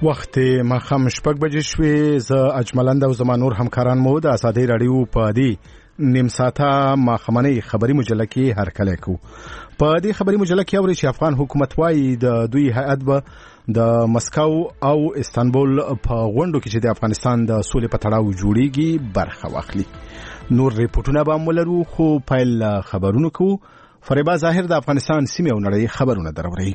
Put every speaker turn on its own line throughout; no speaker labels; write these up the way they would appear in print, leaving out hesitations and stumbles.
وخت ماخام شپږ بجې شوې. زه اجملند او زما نور همکاران مو د ازادي رادیو په دې نیم ساعته ماخمنۍ خبري مجله کې هرکلی کوو. په دې خبري مجله کې اورئ چې افغان حکومت وايي د دوی هیئت به د مسکو او استانبول په غونډو کې چې د افغانستان د سولې په تړاو جوړیږي برخه واخلي. نور ریپورتونه به هم ولرو، خو پیل خبرونو کوو. فریبا ظاهر د افغانستان سیمې او نړۍ خبرونه دروري.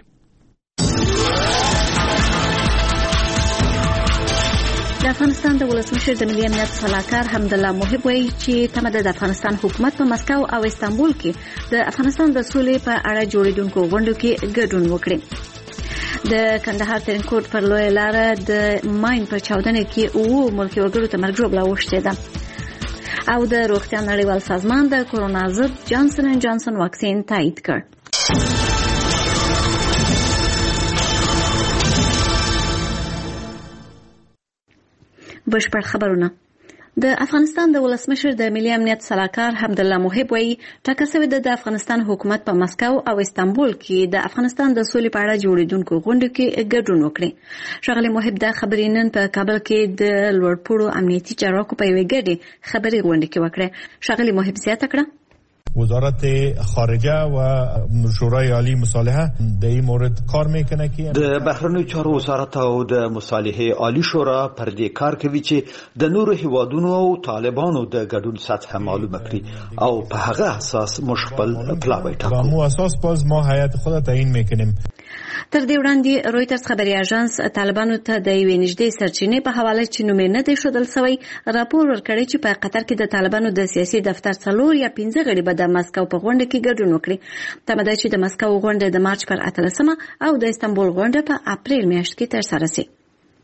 د افغانستان د ولسمشر د ملي امنیت سلاکار حمدالله محب وایي چې تمه د افغانستان حکومت په مسکو او استانبول کې د افغانستان د سولې په اړه جوړیدونکو غونډو کې ګډون وکړي. د کندهار ترینکوټ پر لویه لاره د ماین په چاودنه کې ملکي وګړو ته مرګ ژوبله وشتې ده او د روغتیا نړیوال سازمان د کورونا ضد جانسن اینډ جانسن واکسین تایید کړ. بشپړ خبرونه. د افغانستان د ولسمشر د ملي امنیت سلاکار حمدالله محب وایي ټاکل شوی د افغانستان حکومت په مسکو او استانبول کې د افغانستان د سولې په اړه جوړیدونکو غونډو کې ګډون وکړي. ښاغلي محب د خبرې نن په کابل کې د لوړپوړو امنیتي چارواکو په یوې ګډې خبري غونډه کې وکړه. ښاغلي محب زیاته کړه
وزارت خارجه و شورای عالی مصالحه در این مورد کار میکنه که
د بهرنیو چارو وزارت او د مصالحه عالی شورا پر دې کار کوي چې د نورو هیوادونو او طالبانو د ګډون سطح معلومه کړي او په هغه اساس مشخص پلاوی ټاکو.
مو اساس باز ما هیئت خود تعیین میکنیم.
تر دې وړاندې رویټرز خبري اژانس طالبانو ته د یوې نږدې سرچینې په حواله چې نوم نه دی ښودل شوی راپور ورکړی چې په قطر کې د طالبانو د سیاسي دفتر 4 یا 15 غړي به د مسکو په غونډه کې ګډون وکړي. تمه ده چې د مسکو غونډه د مارچ پر 18 او د استانبول غونډه په اپریل میاشت کې ترسره شي.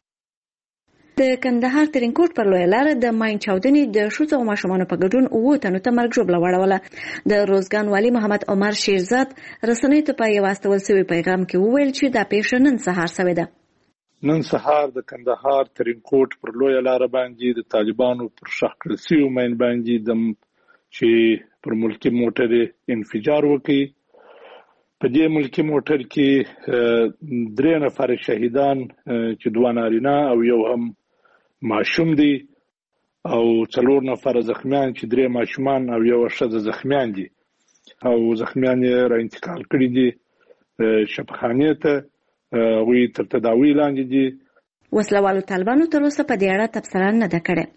د کندهار ترینکوټ پر لویه لاره د ماین چاودنې د ښځو او ماشومانو په ګډون 9 تنو ته مرګ ژوبله واړوله. د روزګان والي محمد عمر شیرزاد رسنیو ته په یو استول شوی پیغام کې وویل چې دا پیښه نن سهار شوې ده.
نن سهار د کندهار ترینکوټ پر لویه لاره باندې د طالبانو پر شخ کړل شوی ماین باندې د چې پر ملکی موټر انفجار وکړي. په دې ملکی موټر کې 3 نفر شهیدان چې 2 نارینه او یو هم ماشوم دي او 4 نفر زخمیان چې 3 ماشومان او یو ښځه زخمیان دي او زخمیان یې را انتقال کړي دي شفاخانې ته وی تر تداوی لاندې دي.
وسلوالو طالبانو تر اوسه په دې اړه تبصره نه ده کړې.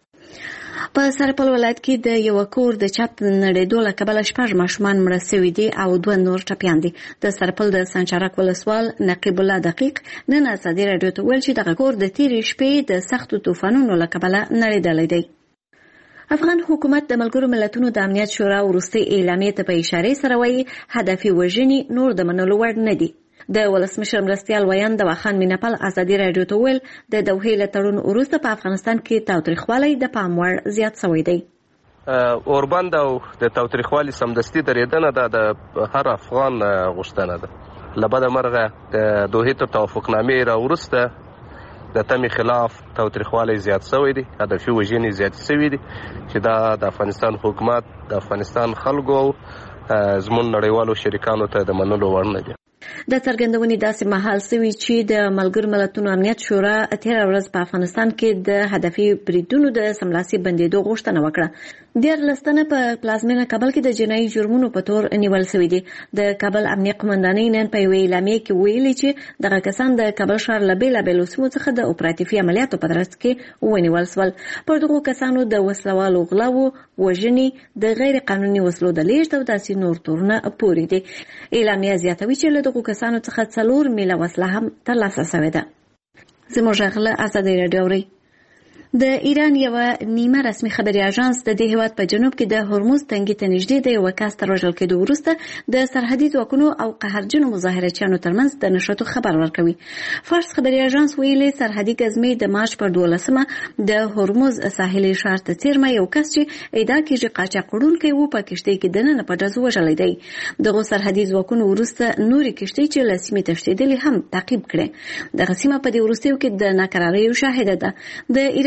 په سرپل ولایت کې د یو کور د چت نړیدو له کبله 6 ماشومان مړه شوي دي او 2 نور ټپیان دي. د سرپل د سنچرک ولسوال نقیب الله دقیق نن ازادي رادیو ته ویل چې دغه کور د تیرې شپې د سختو طوفانونو له کبله نړیدلی دی. افغان حکومت د ملګرو ملتونو د امنیت شورا وروستۍ اعلامیې ته په اشارې سره وایي هدفي وژنې نور د منلو وړ نه دي. د ولسمشر مرستیال ویان د واخان مینپل ازادي رادیو ته ویل د دوحې له تړون وروسته په افغانستان کې تاوتریخوالی د پام وړ زیات شوی دی.
اوربند او د تاوتریخوالي سمدستي درېدنه د هر افغان غوښتنه ده. له بده مرغه د دوحې تر توافقنامې راوروسته د تمې خلاف تاوتریخوالی زیات شوی دی، هدفي وژنې زیاتې شوي دي چې دا د افغانستان حکومت د افغانستان خلکو او زموږ نړیوالو شریکانو ته د منلو وړ نه دي.
د څرګندونې داسې مهال شوی چې د ملګرو ملتونو امنیت شورا تېره ورځ په افغانستان کې د هدفي بریدونو د سملاسي بندېدو غوښتنه وکړه. 14 تنه په پلازمینه کابل کې د جنایي جرمونو په تور نیول شوي دي. د کابل امنیه قومندانۍ نن په یوې اعلامیې کې ویلي چې دغه کسان د کابل ښار له بېلابېلو سیمو څخه د اپراتیفي عملیاتو په ترڅ کې ونیول شول. پر دغو کسانو د وسلوالو غلاو، وژنې، د غیر قانوني وسلو د لیږد او داسې نور تورونه پورې دي. اعلامیه زیاتوي چې له دغو کسانو څخه 4 میله وسله هم ترلاسه شوې ده. زموږ غله ازادي رادیو اوري. د ایران یو نیمه رسمي خبري اژانس د دې هیواد په جنوب کې د هرمز تنګي ته نږدې د یو کس تر وژل کېدو وروسته د سرحدي ځواکونو او قهرجنو مظاهرچیانو ترمنځ د نښتو خبر ورکوي. فارس خبري اژانس ویلي سرحدي ګزمې د مارچ پر 12 د هرمز ساحلي ښار ته څیرمه یو کس چې ادعا کیږي قاچاق وړونکی و په کشتۍ کې دننه په ډز وژلی دی. دغه سرحدي ځواکونو وروسته نوري کشتۍ چې له سیمې تښتېدلې هم تعقیب کړې. دغه سیمه په دې وروستیو کې د ناکراریو شاهده ده. د ایران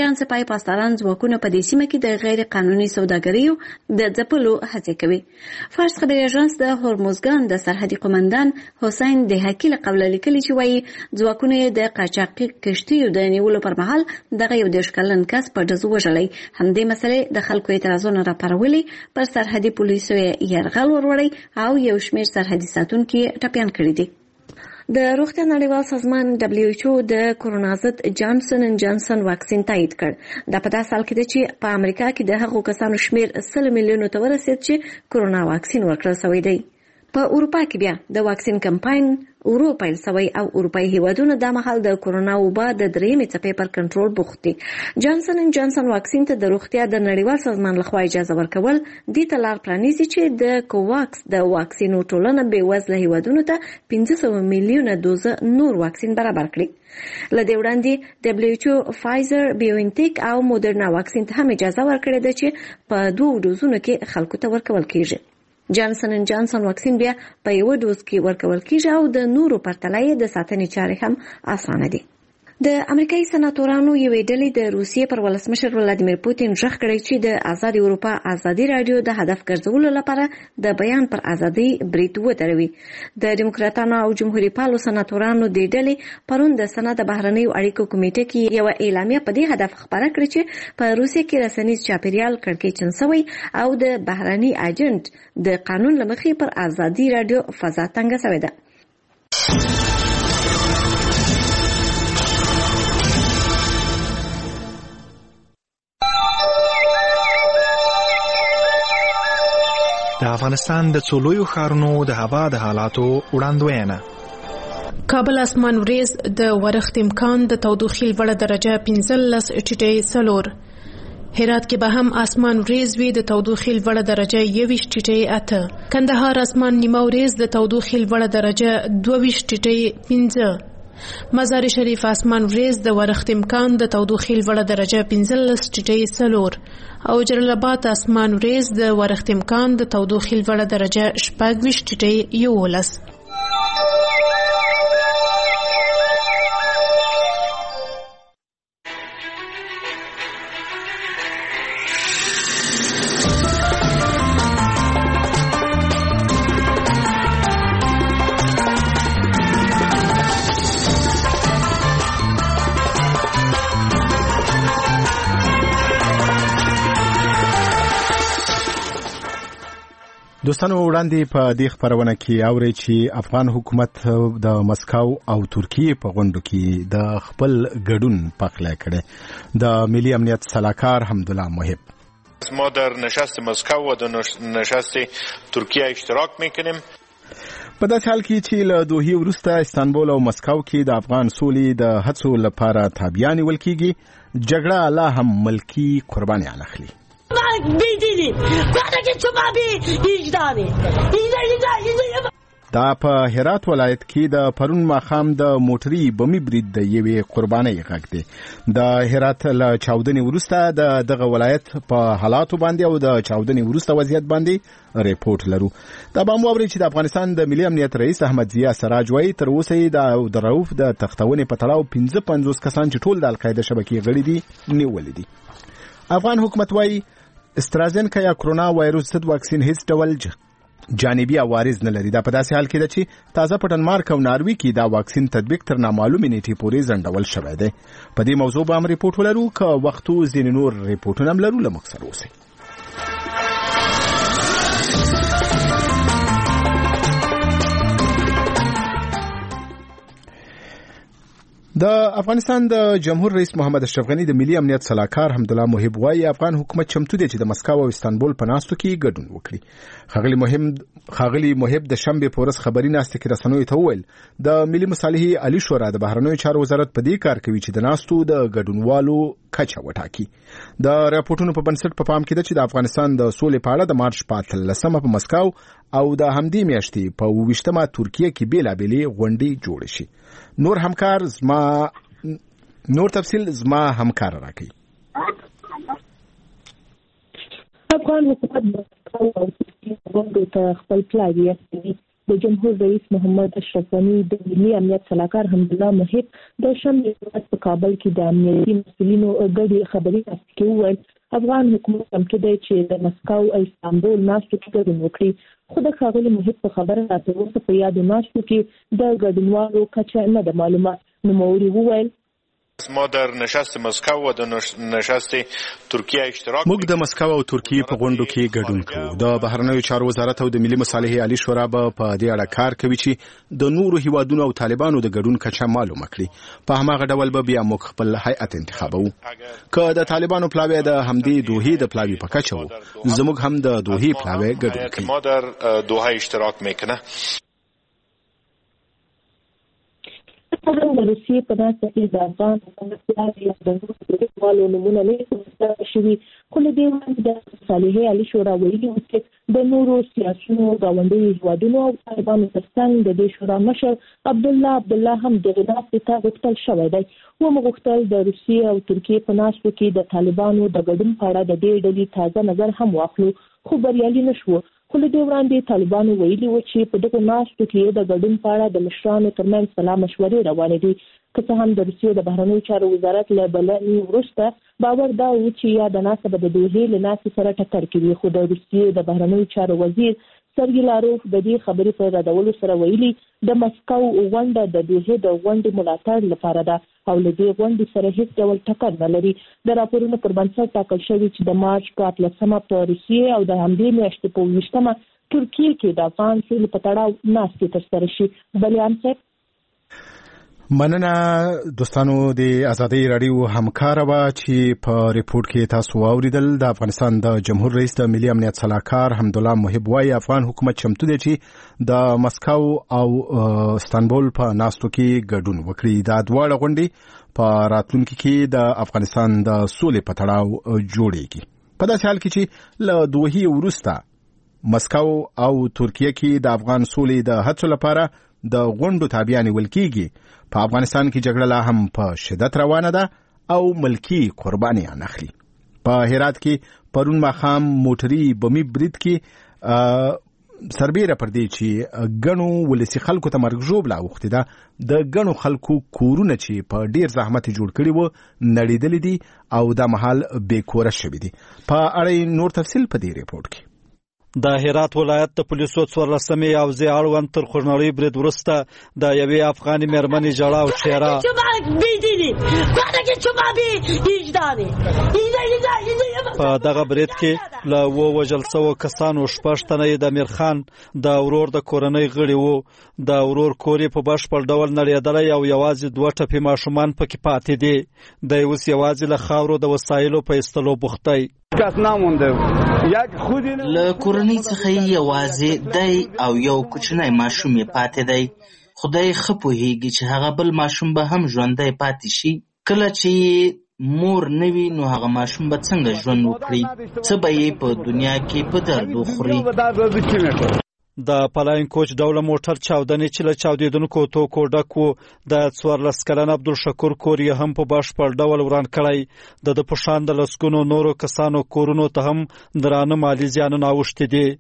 ترکیان سپاه پاسداران ځواکونه په دې سیمه کې د غیر قانوني سوداګریو د ځپلو هڅې کوي. فارس خبري اژانس د هرمزګان د سرحدي قومندان حسین دهاکي له قبل لیکلي چې وایي ځواکونه د قاچاقي کشتیو د نیولو پر مهال دغه 11 کلن کس په ډزو وژلی. همدې مسلې د خلکو اعتراضونه راپارولي، پر سرحدي پولیسو یرغل وروړی او یو شمېر سرحدي ساتونکي ټپیان کړي دي. د روغتیا نړیوال سازمان WHO د کورونا ضد جانسن اند جانسن واکسین تایید کړ. دا په داسې حال کې ده چې په امریکا کې د هغو کسانو شمیر 100 میلیونو ته ورسید چې کورونا واکسین ورکړل شوی دی. په اروپا کې بیا د واکسین کمپاین ورو پیل شوی او اروپایي هیوادونه د مهال د کورونا وبا د درېمې څپې پر کنټرول بوخت دي. جانسن اند جانسن واکسین ته د روغتیا د نړیوال سازمان لخوا اجازه ورکول دې ته لار پرانیزي چې د کوواکس د واکسینو ټولنه بې وزله هیوادونو ته 500 میلیونه دوزه نور واکسین برابر کړي. له دې وړاندې WHO فایزر، بیوانټیک او مودرنا واکسین ته هم اجازه ورکړې ده چې په 2 ډوزونو کې خلکو ته ورکول کیږي. جانسن اند جانسن واکسین بیا په یو ډوز کې ورکول کیږي او د نورو پرتله د ساتنې چارې هم اسانه دي. د امریکایي سناتورانو یوې ډلې د روسیې پر ولسمشر ولادیمیر پوتین ژغ کړی چې د آزاد اروپا ازادي رادیو د هدف ګرځولو لپاره د بیان پر ازادي برید ودروي. د دیموکراتانو او جمهوریت پالو سناتورانو د ډلې پرون د سنا د بهرنیو اړیکو کمیټې کې یو اعلامیه په دې هدف خبره کړې چې په روسیې کې رسنیز چاپیریال کړکېچن شوی او د بهرني ایجنټ د قانون لمخې پر ازادي رادیو فضا تنګه شوې ده.
د افغانستان د څولویو ښارونو د هوا د حالاتو وړاندوینه.
کابل اسمان وریځ د ورښت امکان د تودوخې لوړه درجه 15.4. هرات کې به هم اسمان وریځ وي د تودوخې لوړه درجه 21.8. کندهار اسمان نیمه وریځ د تودوخې لوړه درجه 22.5. مزار شریف اسمان وریځ د ورښت امکان د تودوخې لوړه درجه 15.4 او جلال آباد اسمان وریځ د ورښت امکان د تودوخې لوړه درجه 26.11.
دوستانو وړاندې په دې خبرونه کې اوري چې افغان حکومت د مسکو او ترکیه په غونډو کې د خپل ګډون پخلی کړي. د ملي امنیت سلاکار حمدالله محب
ما در نشست مسکو و در نشست ترکیه اشتراک میکنیم.
په داسې حال کې چې له دوحې وروسته استانبول او مسکو کې د افغان سولې د هڅو لپاره تابعیان نیول کېږي، جګړه لا هم ملکی قربانیان اخلي. دا په هرات ولایت کې د پرون ماښام د موټري بمي برید د یوې قربانۍ غږ دی. د هرات له چاودنې وروسته دغه ولایت په حالاتو باندې او د چاودنې وروسته وضعیت باندې ریپورت لرو. دا به مو اورئ چې د افغانستان د ملي امنیت رئیس احمد ضیا سراج وایي تر اوسه یې د رؤف د تختونې په تړاو 55 کسان چې ټول د القاعده شبکې غړي دي نیولي دي. افغان حکومت وایي استرازینکا یا کرونا وایروس ضد واکسین هیڅ ډول جانبي عوارض نه لري. دا په داسې حال کې ده چې تازه په ډنمارک او ناروی کې دا واکسین تطبیق تر نامعلومې نیټې پورې ځنډول شوی دی. په دې موضوع به هم ریپورټ ولرو، که وختو ځینې نور ریپورټونه هم لرو. له موږ سره اوسئ. د افغانستان د جمهور رئیس محمد اشرف غنی د ملي امنیت سلاکار حمدالله محب وایي افغان حکومت چمتو دی چې د مسکو او استانبول په ناستو کې ګډون وکړي. ښاغلي محب د شنبې په ورځ خبري ناستې کې رسنیو ته وویل د ملي مصالحې عالي شورا د بهرنیو چارو وزارت په دې کار کوي چې د ناستو د ګډونوالو کچه وټاکي. د راپورټونو په بنسټ په پام کې ده چې د افغانستان د سولې په اړه د مارچ په 13 په مسکو او د همدې میاشتې په 28 ترکیه کې بیلابېلې غونډې جوړې شي. نور تفصیل زما همکار راکړي.
افغان حکومت غونډو ته خپل پلاوی استوي. د جمهور رئیس محمد اشرف غنی د ملي امنیت سلاکار حمدالله محب د شنبه په کابل کې د امنیتي مسؤلینو ګډې خبري کې وویل افغان حکومت هم کې دی چې د مسکو او استانبول ناستو کې ګډون وکړي، خو د ښاغلي محب په خبره راته اوسه په یادو ناستو کې د ګډونوالو کچه نه ده معلومه. نوموړي وویل
ما در نشست مسکو و در نشست ترکیه اشتراک
موږ د مسکو او ترکیه په غونډو کې ګډون کوو. د بهرنیو چارو وزارت او د ملي مصالحې عالی شورا به په دې اړه کار کوي چې د نورو هیوادونو او طالبانو د ګډون کچه معلومه کړي. په هماغه ډول به بیا موږ خپل هیئت انتخابو. که د طالبانو پلاوی د همدې دوحې د پلاوی په کچه وو، زموږ هم د دوحې پلاوی ګډون کوي.
ما در دوحه اشتراک میکنه.
د روسیې په ناسته کې د افغان حکومت یا د نورو نمونه نه شوي، خو له دې وړاندې د مصالحې عالی شورا ویلي وو چې د نورو سیاسیونو ګاونډیو هیوادونو او طالبانو ترڅنګ د دې شورا مشر عبدالله هم دغې ناستې ته غوښتل شوی دی. ومغوښتل د روسیې او ترکیې په ناستو کې د طالبانو د ګډون په اړه د دې ډلې تازه نظر هم واخلو، خو بریالي نه شو. خو له دې وړاندې طالبانو ویلي وو چې په دغو ناستو کې د ګډون په اړه د مشرانو ترمنځ سلا مشورې روانې دي. که څه هم د روسیې د بهرنیو چارو وزارت له بلنې وروسته باور دا و چې یا د ناسته به د دوحې له ناستې سره ټکر کوي، خو د روسیې د بهرنیو چارو وزیر سرګي لاروف د دې خبرې په ردولو سره ویلي د مسکو غونډه د دوحې د غونډې ملاتړ لپاره ده او له دې غونډې سره هیڅ ډول ټکر نه لري. د راپورونو پر بنسټ ټاکل شوي چې د مارچ په 18 په روسیې او د همدې میاشتې په 20 ترکیه کې د افغان سولې په تړاو ناستې ترسره شي. بلیان صاحب
مننه. دوستانو د ازادي رادیو همکار و چې په ریپورت کې تاسو واوریدل د افغانستان د جمهور رئیس د ملي امنیت سلاکار حمدالله محب وايي افغان حکومت چمتو دی چې د مسکو او استانبول په ناستو کې ګډون وکړي. دا دواړه غونډې په راتلونکي کې د افغانستان د سولې په تړاو جوړیږي. په داسې حال کې چې له دوحې وروسته مسکو او ترکیه کې د افغان سولې د هڅو لپاره د غونډو تابع نیول کېږي. په افغانستان کې جګړه لا هم په شدت روانه ده او ملکی قربانیان اخلي. په هرات کې پرون ماښام موټري بمي برید کې سربیره پر دې چې ګڼو ولسي خلکو ته مرګ ژوبله اوښتې ده. د ګڼو خلکو کورونه چې په ډیر زحمت جوړ کړي وو نړېدلي دي او دا مهال بې کوره شوي دي. په اړه نور تفصیل په دې ریپورت کې.
د هرات ولایت د پولیسو 14مې یوځای اړوند تر خونړۍ برید وروسته د یوې افغاني مېرمنې ژړا او ښېرا په دغه برید کې له ووژل شوو کسانو 6 تنه د میرخان د ورور د کورنۍ غړي وو. د ورور کور په بشپړ ډول نړېدلی او یوازې 2 ټپي ماشومان پکې پاتې دي. دی اوس یوازې له خاورو د وسایلو په ایستلو بوخت دی.
له کورنۍ څخه یوازې دی او یو کوچنی ماشوم یې پاتې دی. خدای ښه پوهیږي چې هغه بل ماشوم به هم ژوندی پاتې شي. کله چې مور نه وي نو هغه ماشوم به څنګه ژوند وکړي؟ څه به یې په دنیا کې په درد وخوري؟
د پلاین کوچ ډوله موټر چاودنې چې له چاودېدونکو توکو ډک و د 14 کلن عبدالشکور کور یې هم په بشپړ ډول وران کړی. د په شان د لسګونو نورو کسانو کورونو ته هم درانه مالي زیانونه اوښتي دي.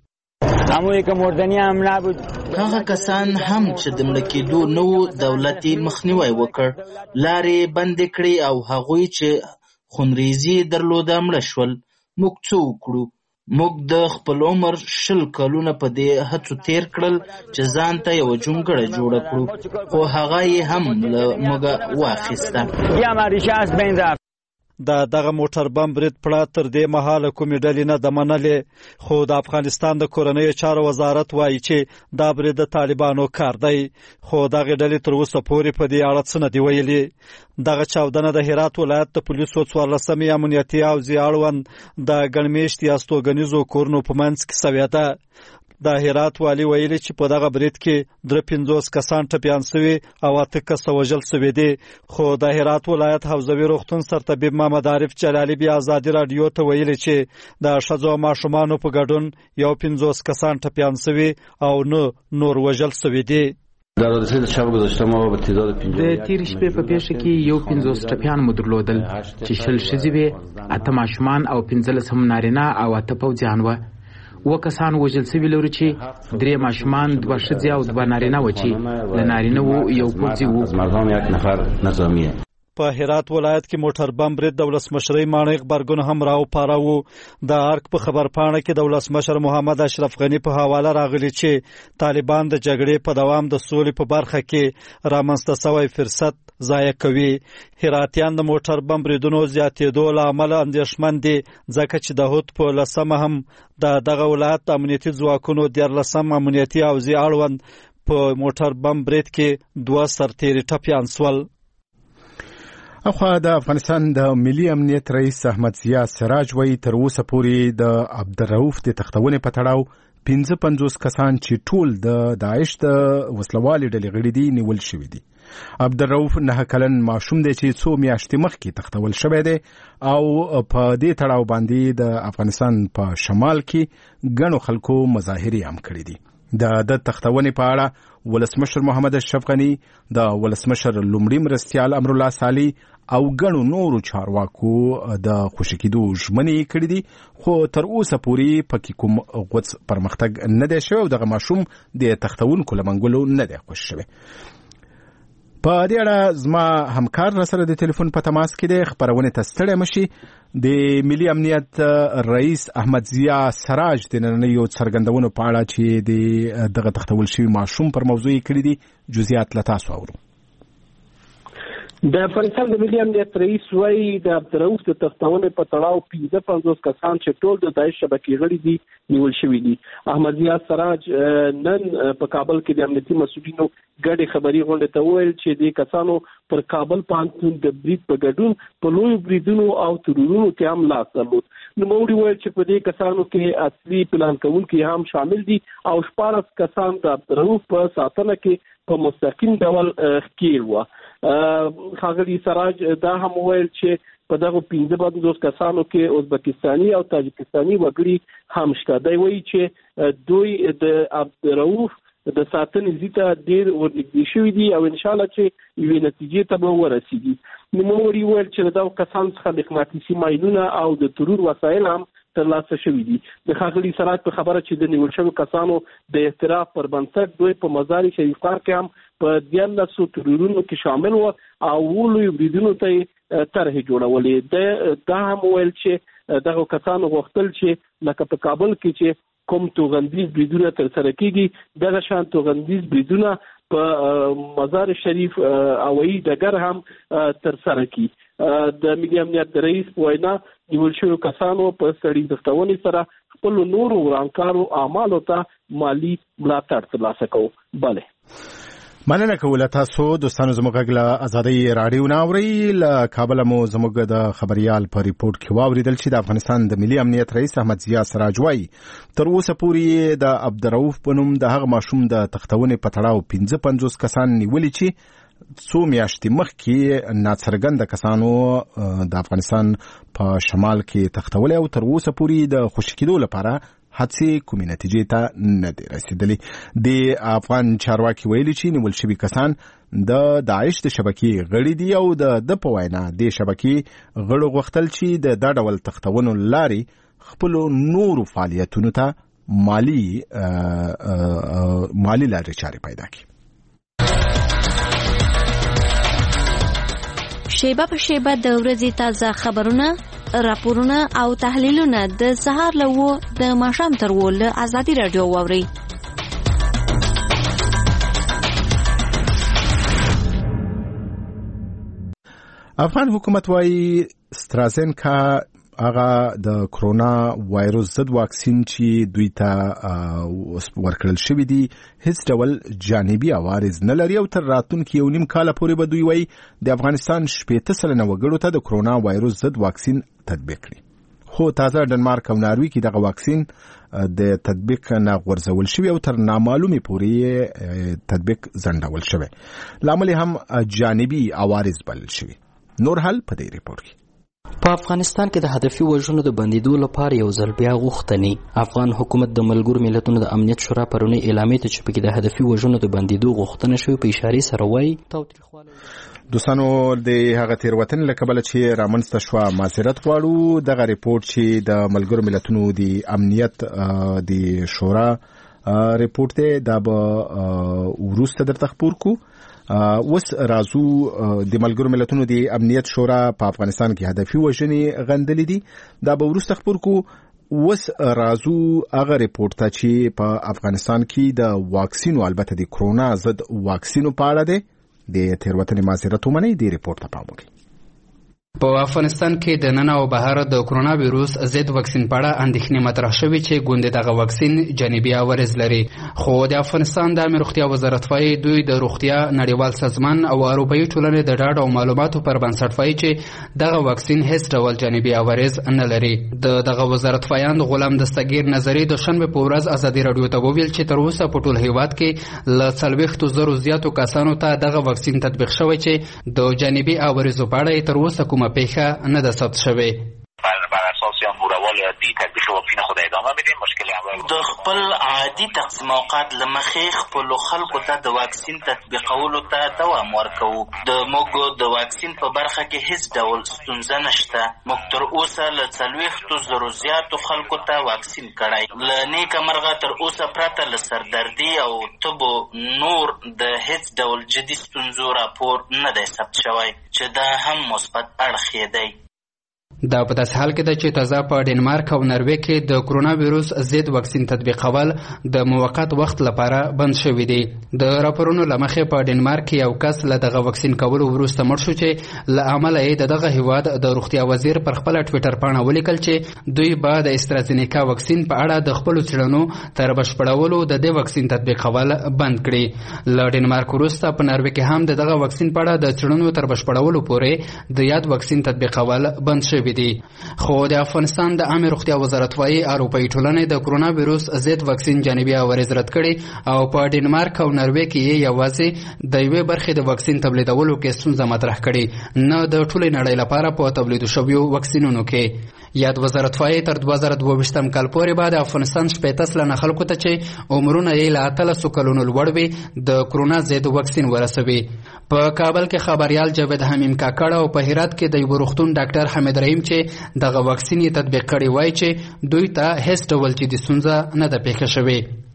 هغه کسان هم چې د مړه کېدو نه وو دولت یې مخنیوی وکړ، لارې بندې کړې او هغوی چې خونریزي درلوده مړه شول. موږ څه وکړو؟ موږ د خپل عمر 20 کلونه په دې هڅو تیر کړل چې ځان ته یو جونګړه جوړه کړو، خو هغه یې هم له موږ واخیسته.
دغه موټر بم برید پړه تر دې مهاله کومې ډلې نه ده منلې، خو د افغانستان د کورنیو چارو وزارت وایي چې دا برید د طالبانو کار دی، خو دغه ډلې تر اوسه پورې په دې اړه څه نه دي ویلي. دغه چاودنه د هرات ولایت د پولیسو 14مې امنیتي حوزې اړوند د ګڼمېشتې استوګنیزو کورونو په منځ کې سوې ده. د هرات والي ویلي چې په دغه برید کې 53 کسان ټپیان شوي او 8 کسه وژل شوي دي. خو د هرات ولایت حوزوي روغتون سرطبیب محمد عارف جلالي بیا ازادي رادیو ته ویلي چې د ښځو او ماشومانو په ګډون 50 کسان ټپیان شوي او نور وژل شوي دي.
د تیرې شپې په پیښه کې 50 ټپیان مو درلودل چې 60 ښځې وې، 8 ماشومان او 15 هم نارینه او 8 پوځیان وه. کسان وژل شوي لري چې 3 ماشومان 2 ښځې او 2 نارینه و چې له نارینه وو یو پوځي وو.
په هرات ولایت کې موټر بم برید د ولسمشرۍ ماڼۍ غبرګون هم راوپاروه. د ارک په خبرپاڼه کې د ولسمشر محمد اشرف غني په حواله راغلی چې طالبان د جګړې په دوام د سولې په برخه کې رامنځته شوی فرصت ضایع کوي. هراتیان د موټر بم بریدونو زیاتېدو له امله اندېښمن دي ځکه چې د هوت په 10 هم دغه ولایت امنیتي ځواکونو 14 امنیتي حوزې اړوند په موټر بم برید کې 2 سرتیري ټپیان شول.
اخوا د افغانستان د ملي امنیت رئیس احمد ضیا سراج وایي تر اوسه پورې د عبدالرؤف د تختونې په تړاو 55 کسان چې ټول د داعش د وسلوالې ډلې غړي دي نیول شوي دي. عبدالرؤف 9 کلن ماشوم دی چې 2 میاشتې مخکې تختول شوی دی او په دې تړاو باندې د افغانستان په شمال کې ګڼو خلکو مظاهرې هم کړې دي. د تختونې په اړه ولسمشر محمد اشرف غني، د ولسمشر لومړي مرستیال امر الله صالح او ګڼو نورو چارواکو د خوشي کېدو ژمنې کړې دي، خو تر اوسه پورې پکې کوم غوڅ پرمختګ نه دی شوی او دغه ماشوم د تختونکو له منګولو نه دی خوشي شوی. په دې اړه زما همکار راسره د ټلیفون په تماس کې دی. خبرونه ته ستړی مشي. د ملي امنیت رئیس احمد ضیا سراج د نننیو څرګندونو په اړه چې دغه تختول شوی ماشوم پر موضوع کړی دي جزئیات له تاسو اورو.
د افغانستان د ملي امنیت رئیس وايي د عبدالرؤف د تختونې په تړاو 55 کسان چې ټول د داعش شبکې غړي دي نیول شوي دي. احمد ضیا سراج نن په کابل کې د امنیتي مسؤلینو ګډې خبري غونډه ته وویل چې د کسانو پر کابل پوهنتون د برید په ګډون په لوی بریدونو او ترورونو کې هم لاس درلود. نوموړي وویل چې په دې کسانو کې اصلي پلان کوونکي هم شامل دي او 14 کسان د عبدالرؤف په ساتنه کې په مستقیم ډول ښکېل وو. ښاغلي سراج دا هم وویل چې په دغه 55 کسانو کې ازبکستاني او تاجکستاني وګړي هم شته. دی وایي چې دوی د عبدالرؤف د ساتنې ځیته ډېر ورنږدې شوي دي او انشاءالله چې یوې نتیجې ته به ورسېږي. نوموړي وویل چې له دغو کسانو څخه مقناطیسي ماینونه او د ترور وسایل هم ترلاسه شوي دي. د ښاغلي سراج په خبره چې د نیول شویو کسانو د اعتراف پر بنسټ دوی په مزار شریف ښار کې هم په 14 ترورونو کې شامل و او لویو بریدونو ته طرحې جوړولې. دا هم وویل چې دغه کسانو غوښتل چې لکه په کابل کې چې کوم توغندیز بریدونه ترسره کېږي دغه شان توغندیز بریدونه په مزار شریف هوایي ډګر هم ترسره کړي. د ملي امنیت رئیس په وینا نیول شویو کسانو په سړي تختونې سره خپل نورو ورانکارو اعمالو ته مالی ملاتړ ترلاسه کوو. بله
مننه کوله تاسو دوستانو زموږ غږ ازادي رادیو ناوري له کابل مو زموږ د خبريال په ریپورت کې واوریدل چې د افغانستان د ملي امنیت رئیس احمد ضیا سراج وايي تر اوسه پورې د عبدالرؤف په نوم د هغه ماشوم د تختونې په تړاو 55 کسان نیولي چې 2 میاشتې مخکې ناڅرګنده کسانو د افغانستان په شمال کې تختولې او تر اوسه پورې د خوشي کېدو لپاره هڅې کومې نتیجې ته نه دي رسیدلې. د افغان چارواکي ویلي چې نیول شوي کسان د داعش د شبکې غړي دي او د په وینا د شبکې غړو غوښتل چې د دا ډول تختونو لارې خپل نورو فعالیتونو ته مالی لارې چارې پیدا کړي.
شیبه په شیبه د ورځې تازه خبرونه، راپورونه او تحلیلونه د سهار له و د ماښام تر و له ازادي رادیو واورئ.
افغان حکومت وايي استرازینکا هغه د کرونا وایروس ضد واکسین چې دوی ته ورکړل شوی دی هیڅ ډول جانبي عوارض نه لري او تر راتلونکي 1.5 کال پورې به دوی وايي د افغانستان 80% وګړو ته د کرونا وایروس ضد واکسین تطبیق کړي. خو تازه ډنمارک او ناروی کې دغه واکسین د تطبیق نه غورځول شوی او تر نامعلومه پورې تطبیق ځنډول شوی. لامل هم جانبي عوارض بلل شوی. نور حل په دې ریپورت کې
په افغانستان کې د هدفي وژنو د بندیدو لپاره یو ځل بیا غوښتنې. افغان حکومت د ملګرو ملتونو د امنیت شورا پرونی اعلامیه ته چې پکې د هدفي وژنو د بندیدو غوښتنه شوې په اشاره سره وایي
دوستانو د هغه تیروتنې له کبله چې رامنځته شوه معذرت غواړو. دغه ریپورت چې د ملګرو ملتونو د امنیت د شورا ریپورت دی دا به وروسته درته خپور کو. اوس راځو د ملګرو ملتونو د امنیت شورا په افغانستان کې هدفي وژنې غندلې دي دا به وروسته خپور کو. اوس راځو هغه ریپورت ته چې په افغانستان کې د واکسینو البته د کرونا ضد واکسینو په اړه دی. د تیروتنې معذرت ومنئ. د ریپورت ته پام وکړئ.
په افغانستان کې د نن او بهر د کرونا وایروس ضد واکسین په اړه اندېښنې مطرح شوې چې ګوندې دغه واکسین جانبي عوارض لري. خو د افغانستان د عامه روغتیا وزارت وايي دوی د روغتیا نړیوال سازمان او اروپایي ټولنې د ډاډ او معلوماتو پر بنسټ وايي چې دغه واکسین هیڅ ډول جانبي عوارض نه لري. دغه وزارت وایاند غلام دستگیر نظری د شنبه په ورځ ازادي رادیو ته وویل چې تر اوسه په ټول هیواد کې له 40,000 زیاتو کسانو ته دغه واکسین تطبیق شوی چې د جانبي عوارضو په اړه تر اوسه کومه پیښه نه ده ثبت شوې.
بر اساس امورال عادی تطبیق واکسین خود ادامه میدیم. مشکل اول
د خپل عادي تقسیم اوقات لمخې خپل خلکو ته د واکسین تطبیقولو ته دوام ورکوو. د موږ د واکسین په برخه کې هیڅ ډول ستونزه نشته. موږ تر اوسه له 40,000 زیاتو خلکو ته واکسین کړی. له نیکه مرغه تر اوسه پرته له سردردي او تبو نور د هیڅ ډول جدي ستونزو راپور نه دی ثبت شوی چې دا هم مثبت اړخ دی.
دا په داسې حال کې ده چې تازه په ډنمارک او نروې کې د کرونا وایروس ضد واکسین تطبیقول د موقت وخت لپاره بند شوي دي. د راپورونو له مخې په ډنمارک کې یو کس له دغه واکسین کولو وروسته مړ شو چې له امله یې د دغه هیواد د روغتیا وزیر پر خپله ټویټر پاڼه ولیکل چې دوی به د استرازینیکا واکسین په اړه د خپلو څېړنو تر بشپړولو د دې واکسین تطبیقول بند کړي. له ډنمارک وروسته په نروې کې هم د دغه واکسین په اړه د څېړنو تر بشپړولو پورې د یاد واکسین تطبیقول بند شوي دي. خو د افغانستان د عامه روغتیا وزارت وايي اروپایي ټولنې د کرونا وایروس ضد واکسین جانبي عوارض رد کړي او په ډنمارک او نروې کې یوازې د یوې برخې د واکسین تولیدولو کې ستونزه مطرح کړي نه د ټولې نړۍ لپاره په تولید شویو واکسینونو کې. یاد وزارت وايي تر 2022 کال پورې به د افغانستان 80 سلنه خلکو ته چې عمرونه یې له 13 کلونو لوړ وي د کرونا ضد واکسین ورسوي. په کابل کې خبريال جاوید حمیم کاکړ او په هرات کې د یو روغتون ډاکټر حمید رحیم چې دغه واکسین یې تطبیق کړی وای چې دوی ته هیڅ ډول جدي ستونزه نه ده پیښه شوې.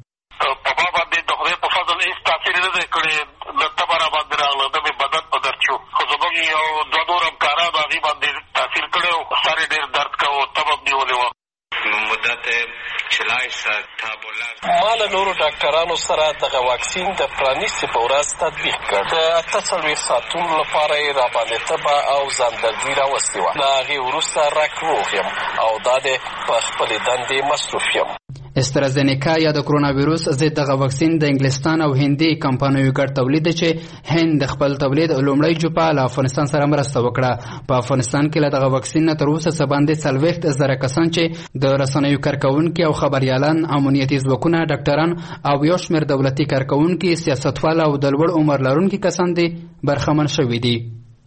په ما باندې د خدای په فضل هیڅ تاثیر نه دی کړی. د تبه را باندې راغله د مې بدن په درد شو. خو زموږ یو دوه نور همکاران هغې باندې تاثیر کړی و. سر یې ډېر درد کوه او تبه مې نیولې وه.
مدت 40 ساعت
ما له نورو ډاکټرانو سره دغه واکسین د پرانیستې په ورځ تطبیق کړ. د 48 ساعتونو لپاره یې راباندې تبه او ځاندردي راوستې وه. له هغې وروسته روغ یم او دا د په خپلې دندې مصروف یم.
استرازینیکا یا د کرونا وایروس ضد دغه واکسین د انګلستان او هندي کمپنیو ګډ تولید دی چې هند د خپل تولید لومړی جوپه له افغانستان سره مرسته وکړه. په افغانستان کې له دغه واکسین نه تر اوسه څه باندې 40,000 کسان چې د رسنیو کارکوونکي او خبریالان، امنیتي ځواکونه، ډاکټران او یو شمېر دولتي کارکوونکي، سیاستوال او د لوړ عمر لرونکي کسان دي برخمن شوي دي.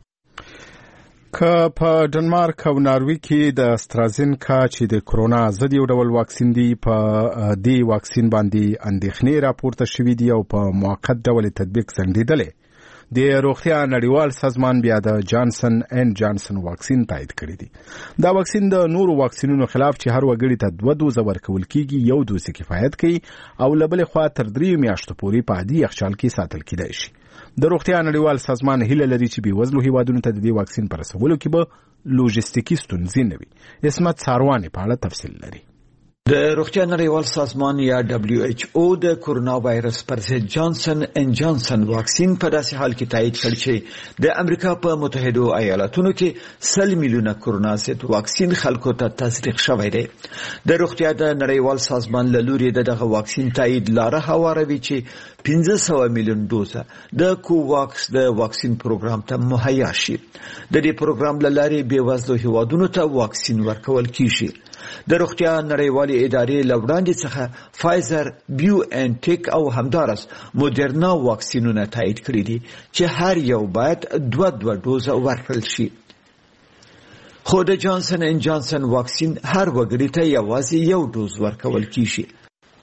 که په ډنمارک او ناروې کې د استرازینیکا چې د کرونا ضد یو ډول واکسین دی په دې واکسین باندې اندېښنې راپورته شوې دي او په موقت ډول تطبیق ځنډېدلی. د روغتیا نړیوال سازمان بیا د جانسن اینډ جانسن واکسین تایید کړی دی. دا واکسین د نورو واکسینونو خلاف چې هر وګړي ته 2 دوزه ورکول کیږي یو دوزه کفایت کوي او له بلې خوا تر 3 میاشتو پورې په عادي یخچال کې ساتل کیدای شي. د روغتیا نړیوال سازمان هیله لري چې بېوزلو هیوادونو ته د دې واکسین په رسولو کې به لوجستیکي ستونزې نه وي. اسمت ساروانې په اړه تفصیل لري.
د روغتیا نړیوال سازمان یا WHO د کرونا وایرس پر ضد جانسن اینډ جانسن واکسین په داسې حال کې تایید کړ چې د امریکا په متحده ایالاتونو کې 100 میلیونه کرونا ضد واکسین خلکو ته تصدیق شوی دی. د روغتیا د نړیوال سازمان له لوري دغه واکسین تایید لاره هواروي چې 1500 میلیون دوزه د کوواکس د واکسین پروګرام ته مهیا شي. د دې پروګرام له لارې بېوزلو هیوادونو ته واکسین ورکول کیږي. د روغتیا نړیوالې ادارې له وړاندې څخه فایزر، بیو ان ټیک او همدارس مودرنا واکسینونه تایید کړي دي چې هر یو باید 2 دوزه ورکړل شي. خو د جانسن اینډ جانسن واکسین هر وګړي ته یوازې 1 دوز ورکول کیږي.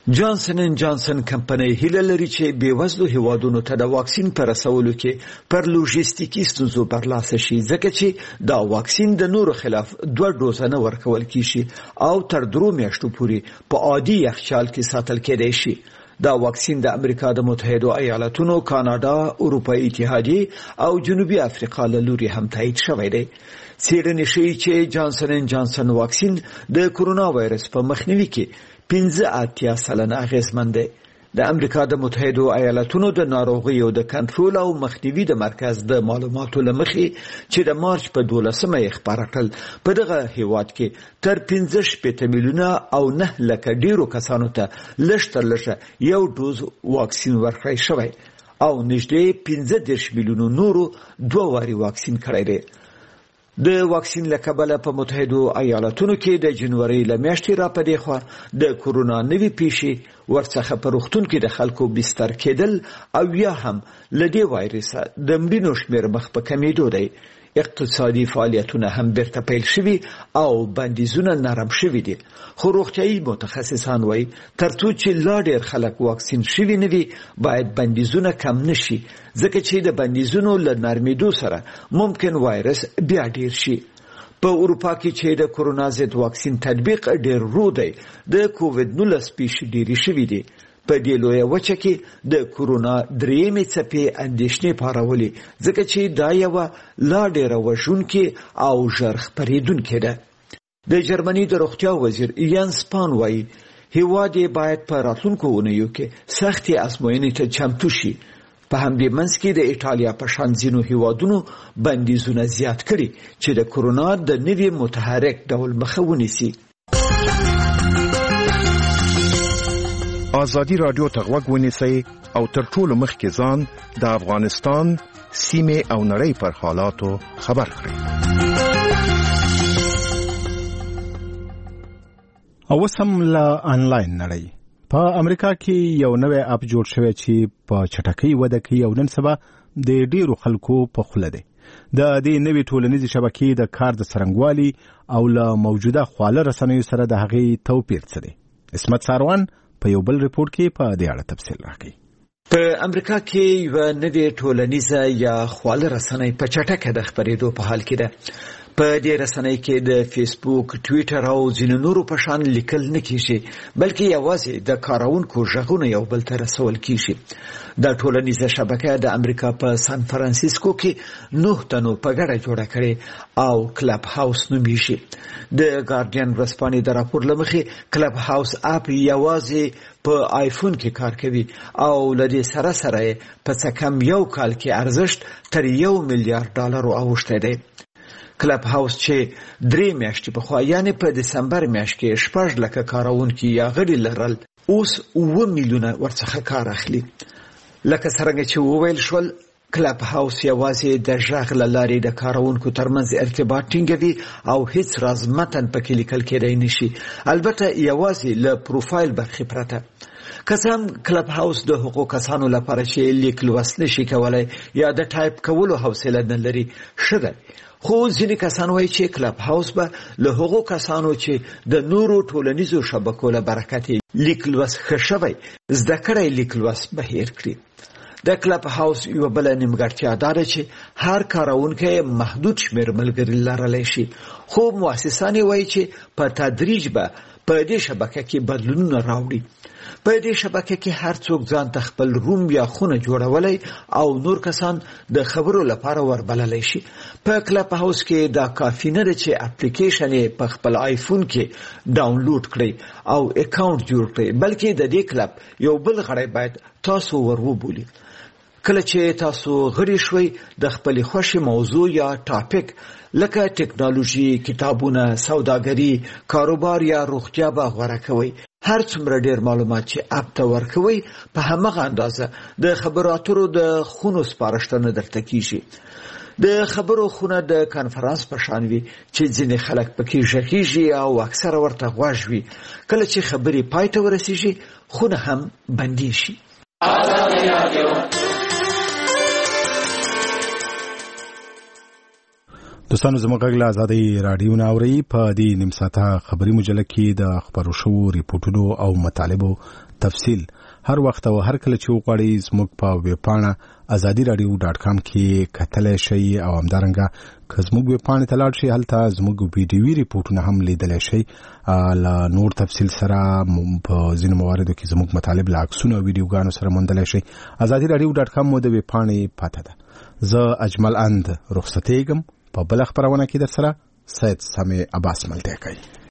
جانسن اند جانسن کمپنۍ هیله لري چې بیوزلو هیوادونو ته د واکسین پر رسولو کې پر لوژیستیکي ستونزو برلاسه شي، ځکه چې دا واکسین د نورو خلاف 2 ډوزه نه ورکول کیږي او تر 3 میاشتو پورې په عادي یخچال کې ساتل کېدای شي. دا واکسین د امریکا د متحده ایالاتونو، کاناډا، اروپایي اتحادیه او جنوبي افریقا له لوري هم تایید شوی دی. څېړنې ښیي چې جانسن اند جانسن واکسین د کرونا وایرس په مخنیوي کې 85% اغیزمن دی. د امریکا د متحده ایالاتونو د ناروغیو د کنټرول او مخنیوي د مرکز د معلوماتو لمخې چې د مارچ په 12مه یې خپاره کړل، په دغه هیواد کې تر 15 میلیونه او 9 لکه ډیرو کسانو ته لږ تر لږه 1 ډوز واکسین ورکړی شوی او نږدې 15 میلیونو نورو 2 واري واکسین کړی دی. د واکسین له کبله په متحده ایالاتونو کې د جنوري له میاشتې را پدې خوا د کرونا نوي پیښې ورڅخه په روغتون کې د خلکو بستر کېدل او یا هم له دې وایرسه د مړینو شمېر مخ په کمېدو دی. اقتصادي فعالیتونه هم بیرته پیل شوي او بندیزونه نرم شوي دي، خو روغتیایي متخصصان وایي ترڅو چې لا ډېر خلک واکسین شوي نه وي باید بندیزونه کم نشي، ځکه چې د بندیزونو له نرمېدو سره ممکن وایرس بیا ډېر شي. په اروپا کې چې د کرونا ضد واکسین تطبیق ډېر ورو دی، د کووډ-19 پیښې ډېرې شوي دي. په دې لویه وچه کې د کرونا 3مې څپې اندېښنې پارولې، ځکه چې دا یوه لا ډېره وژونکې او ژر خپرېدونکې ده. د جرمني د روغتیا وزیر یان سپان وایي هیواد یې باید په راتلونکو اونیو کې سختې ازموینې ته چمتو شي. په همدې منځ کې د ایټالیا په شان ځینو هیوادونو بندیزونه زیات کړي چې د کرونا د نوي متحرک ډول مخه ونیسي.
ازادي رادیو ته غوږ ونیسئ او تر ټولو مخکې ځان د افغانستان سیمه او نړۍ پر حالاتو خبر کړئ. او سم لا انلاین نړۍ په امریکا کې یو نوې اپ جوړ شوی چې په چټکۍ وده کوي او نن سبا د ډیرو خلکو په خوله دی. د دې نوې ټولنیزې شبکې د کار د څرنګوالي او له موجوده خواله رسنیو سره د هغې توپیر څه دی؟ اسمت ساروان په یو بل ریپورت کې په دې اړه تفصیل راکړي.
په امریکا کې یو نوې ټولنیزه یا خواله رسنۍ په چټکه د خپرېدو په حال کې ده. په دې رسنۍ کې د فیسبوک، ټویټر او ځینو نورو په شان لیکل نه کیږي، بلکې یوازې د کارونکو غږونه یو بل ته رسول کیږي. دا ټولنیزه شبکه د امریکا په سان فرانسیسکو کې 9 تنو په ګډه جوړه کړې او کلب هاوس نومیږي. د ګارډین ورځپاڼې د راپور له مخې کلب هاوس اپ یوازې په آیفون کې کار کوي او لدې سره سره په څه کم یو کال کې ارزښت تر $1 میلیارډ اوښتی دی. کلب هاوس چې 3 میاشتې پخوا یعنی په دسمبر میاشت کې 6 لکه کارونکي یا غړي لرل، اوس 7 میلیونه ورڅخه کار اخلي. لکه څنګه چې وویل شول، کلب هاوس یوازې د ژغ له لارې د کارونکو ترمنځ ارتباط ټینګوي او هیڅ راز متن پکې لیکل کېدای نشي، البته یوازې له پروفایل برخې پرته. کسان کلب هاوس د حقوق کسانو لپاره چې لیک لوست نشي کولای یا د ټایپ کولو حوصله نه لري شته، خو ځینې کسان وایي چې کلب هاوس به له هغو کسانو چې د نورو ټولنیزو شبکو له برکته لیک لوست ښه شوی زده کړی لیک لوست بهیر کړي. د کلب هاوس یو بل نیمګړتیا دا ده چې هر کارونکی محدود شمېر ملګري لرلی شي، خو مؤسسان وایي چې په تدریج به په دې شبکه کې بدلونونه راوړي. په دې شبکه کې هر څوک ځان ته خپل روم یا خونه جوړولای او نور کسان د خبرو لپاره وربللی شي. په کلب هاوس کې دا کافی نه ده چې اپلیکیشن په خپل آیفون کې ډاونلوډ کړئ او اکاونټ جوړ کړئ، بلکې د دې کلب یو بل غړی باید تاسو وروبولئ. کله چې تاسو غړي شوي د خپل خوښي موضوع یا ټاپک لکه ټیکنالوژي، کتابونه، سوداګري، کاروبار یا روغتیا به غوره کوئ. هر څومره ډیر معلومات چې اپ ته ورکوي په همغه اندازه د خبرو اترو د خونو سپارښتنه درته کیږي. د خبرو خونه د کانفرنس په شان وي چې ځینې خلک پکې ژغېږي او اکثره ورته غوږ وي. کله چې خبرې پای ته ورسیږي خونه هم بندي شي.
د دوستانو زموږ غږ له آزادۍ راډیو نه اورئ. په دې نیم ساعته خبري مجله کې د خبرو شوو ریپورټونو او مطالبو تفصیل هر وخت او هر کله چې وغواړئ زموږ په ویبپاڼه azadiradio.com کې کتلی شئ او همدارنګه که زموږ ویبپاڼې ته لاړ شئ هلته زموږ ویډیوي ریپورټونه هم لیدلی شئ. له نور تفصیل سره په ځینو مواردو کې زموږ مطالب له عکسونو او ویډیوګانو سره موندلی شئ. azadiradio.com مو د ویبپاڼې پته ده. زه اجمل اند رخصتېږم. په بل خبرونه کې در سره سید سامي عباس ملتیا کوي.